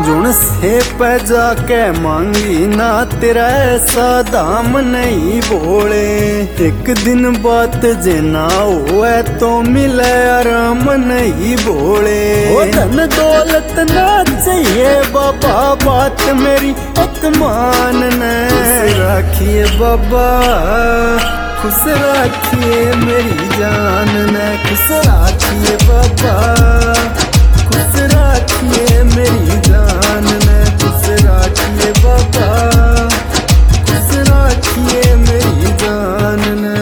जुण से पे जाके मांगी ना तेरा ऐसा दाम नहीं बोले। एक दिन बात जे ना हुए तो मिले आराम नहीं बोले। ओ धन दौलत ना चाहिए बाबा बात मेरी एक मानना। राखिए बाबा खुश राखिए मेरी जान ने। खुश राखिए बाबा खुश राखिए मेरी जान ने। खुश राखिए बाबा खुश राखिए मेरी जान ने।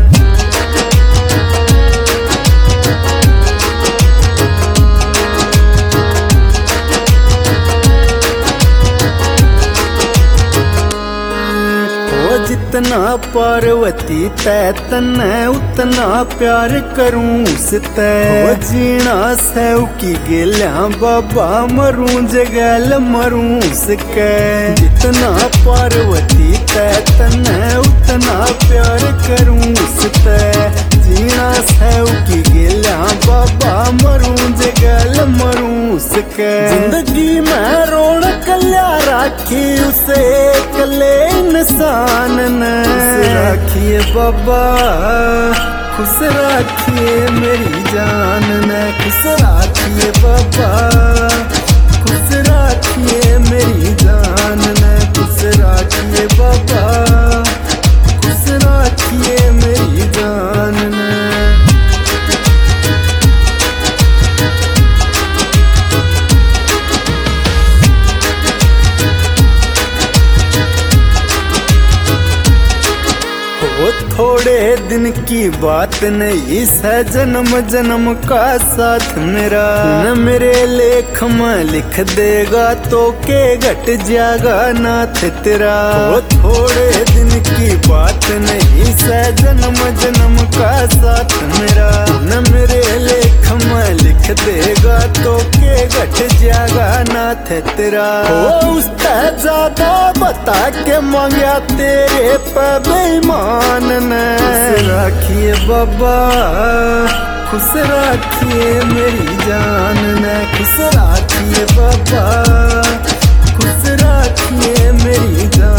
जितना पार्वती तै तन्ने उतना प्यार करूं उसते। जीना सैव की गेल्या बाबा मरूं जगैल मरूं उसके। जितना पार्वती तै तन्ने उतना प्यार करूं उसते। जीना सैव की गेल्या बाबा मरूं जगैल मरूं उसके। जिंदगी में रौनक ल्या राखी उसे कले इंसान ने। राखिए बाबा खुश राखिए मेरी जान ने। खुश राखिए बाबा खुश राखिए मेरी जान ने। खुश राखिए बाबा खुश राखिए मेरी जान ने। वो थोड़े दिन की बात नहीं है जन्म जन्म का साथ मेरा। न मेरे लेख में लिख देगा तो के घट जाएगा नाथ तेरा। वो थोड़े दिन की बात नहीं है जन्म जन्म का साथ मेरा। न मेरे लेख में लिख देगा तो के घट जाएगा नाथ तेरा। वो उसका ज्यादा बता के मांगा तेरे पे बेईमान ने। राखिए बाबा खुश राखिए मेरी जान ने। खुश राखिए बाबा खुश राखिए मेरी जान।